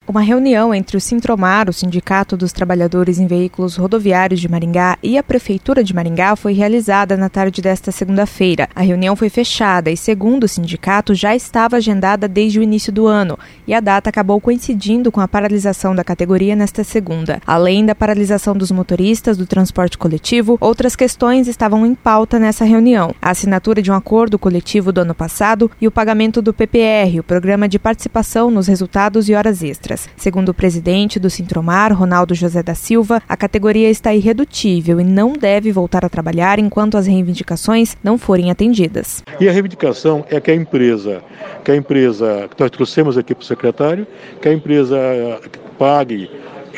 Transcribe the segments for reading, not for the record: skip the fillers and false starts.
Uma reunião entre o Sintromar, o Sindicato dos Trabalhadores em Veículos Rodoviários de Maringá, e a Prefeitura de Maringá foi realizada na tarde desta segunda-feira. A reunião foi fechada e, segundo o sindicato, já estava agendada desde o início do ano, e a data acabou coincidindo com a paralisação da categoria nesta segunda. Além da paralisação dos motoristas do transporte coletivo, outras questões estavam em pauta nessa reunião: a assinatura de um acordo coletivo do ano passado e o pagamento do PPR, o Programa de Participação nos Resultados e Horas Extras. Segundo o presidente do Sintromar, Ronaldo José da Silva, a categoria está irredutível e não deve voltar a trabalhar enquanto as reivindicações não forem atendidas. E a reivindicação é que a empresa que nós trouxemos aqui para o secretário, que a empresa pague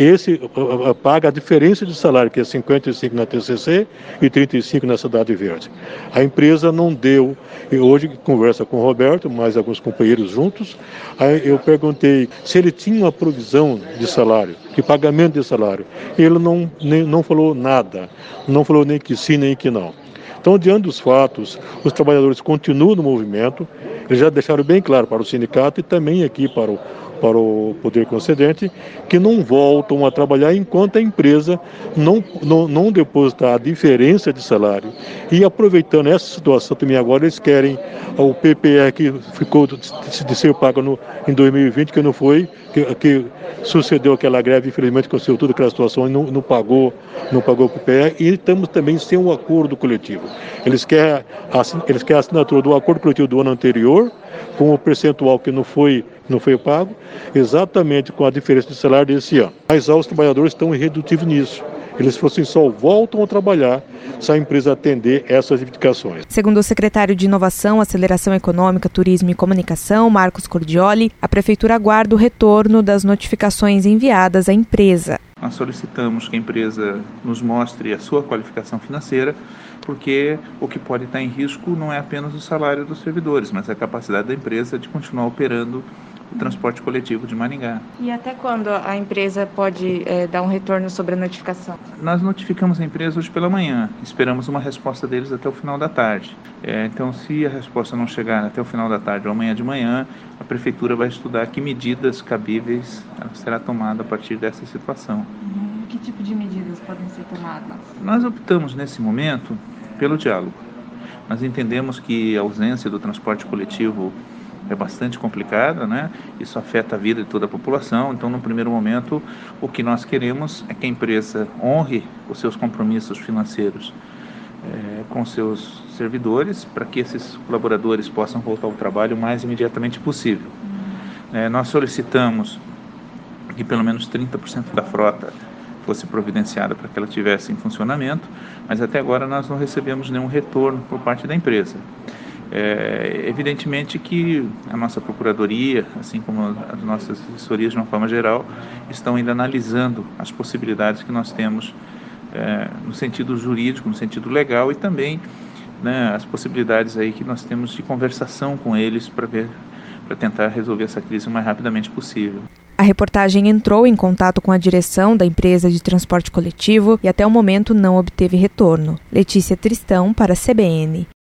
a diferença de salário, que é 55 na TCC e 35 na Cidade Verde. A empresa não deu, e hoje conversa com o Roberto, mais alguns companheiros juntos, aí eu perguntei se ele tinha uma provisão de salário, de pagamento de salário. Ele não falou nada, não falou nem que sim, nem que não. Então, diante dos fatos, os trabalhadores continuam no movimento, eles já deixaram bem claro para o sindicato e também aqui para o poder concedente, que não voltam a trabalhar enquanto a empresa não depositar a diferença de salário. E aproveitando essa situação também agora, eles querem o PPR que ficou de ser pago em 2020, que não foi, que sucedeu aquela greve, infelizmente aconteceu toda aquela situação e não pagou o PPR, e estamos também sem um acordo coletivo. Eles querem a assinatura do acordo coletivo do ano anterior, com o percentual que não foi pago, exatamente com a diferença de salário desse ano. Mas os trabalhadores estão irredutíveis nisso. Eles fossem só voltam a trabalhar se a empresa atender essas reivindicações. Segundo o secretário de Inovação, Aceleração Econômica, Turismo e Comunicação, Marcos Cordioli, a Prefeitura aguarda o retorno das notificações enviadas à empresa. Nós solicitamos que a empresa nos mostre a sua qualificação financeira, porque o que pode estar em risco não é apenas o salário dos servidores, mas a capacidade da empresa de continuar operando o transporte coletivo de Maringá. E até quando a empresa pode dar um retorno sobre a notificação? Nós notificamos a empresa hoje pela manhã, esperamos uma resposta deles até o final da tarde. Então, se a resposta não chegar até o final da tarde ou amanhã de manhã, a Prefeitura vai estudar que medidas cabíveis será tomada a partir dessa situação. Que tipo de medidas podem ser tomadas? Nós optamos, nesse momento, pelo diálogo. Nós entendemos que a ausência do transporte coletivo é bastante complicada, né? Isso afeta a vida de toda a população. Então, no primeiro momento, o que nós queremos é que a empresa honre os seus compromissos financeiros com seus servidores, para que esses colaboradores possam voltar ao trabalho o mais imediatamente possível. Nós solicitamos que pelo menos 30% da frota fosse providenciada para que ela estivesse em funcionamento, mas até agora nós não recebemos nenhum retorno por parte da empresa. Evidentemente que a nossa Procuradoria, assim como as nossas assessorias de uma forma geral, estão ainda analisando as possibilidades que nós temos no sentido jurídico, no sentido legal, e também, né, as possibilidades aí que nós temos de conversação com eles para tentar resolver essa crise o mais rapidamente possível. A reportagem entrou em contato com a direção da empresa de transporte coletivo e até o momento não obteve retorno. Letícia Tristão para a CBN.